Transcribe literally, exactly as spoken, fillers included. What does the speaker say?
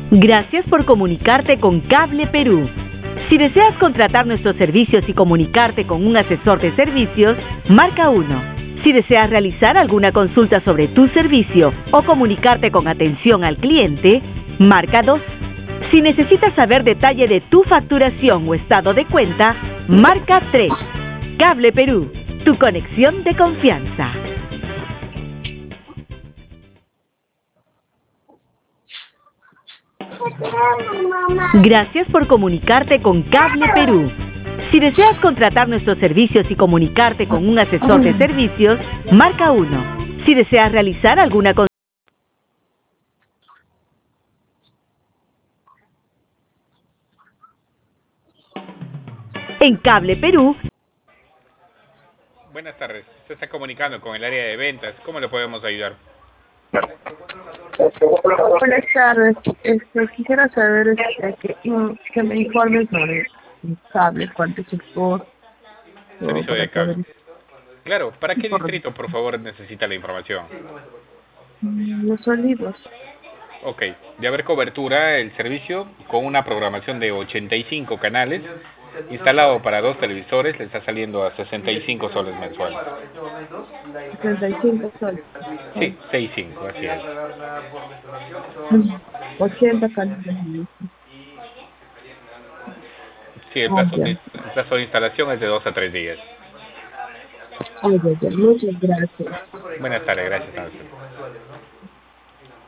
Gracias por comunicarte con Cable Perú. Si deseas contratar nuestros servicios y comunicarte con un asesor de servicios, marca uno. Si deseas realizar alguna consulta sobre tu servicio o comunicarte con atención al cliente, marca dos. Si necesitas saber detalle de tu facturación o estado de cuenta, marca tres. Cable Perú, tu conexión de confianza. Gracias por comunicarte con Cable Perú. Si deseas contratar nuestros servicios y comunicarte con un asesor de servicios, marca uno. Si deseas realizar alguna consulta, en Cable Perú. Buenas tardes, se está comunicando con el área de ventas. ¿Cómo le podemos ayudar? Buenas tardes. Este, quisiera saber este, que, que me informe sobre el cable, cuánto es el costo. Servicio de cable. Claro, ¿para qué distrito, por favor, necesita la información? Los Olivos. Ok, de haber cobertura, el servicio con una programación de ochenta y cinco canales, instalado para dos televisores, le está saliendo a sesenta y cinco soles mensuales. sesenta y cinco soles. Sí, sesenta y cinco, así es. ochenta canales. Sí, el plazo, de, el plazo de instalación es de dos a tres días. Oye, muchas gracias. Buenas tardes, gracias a usted.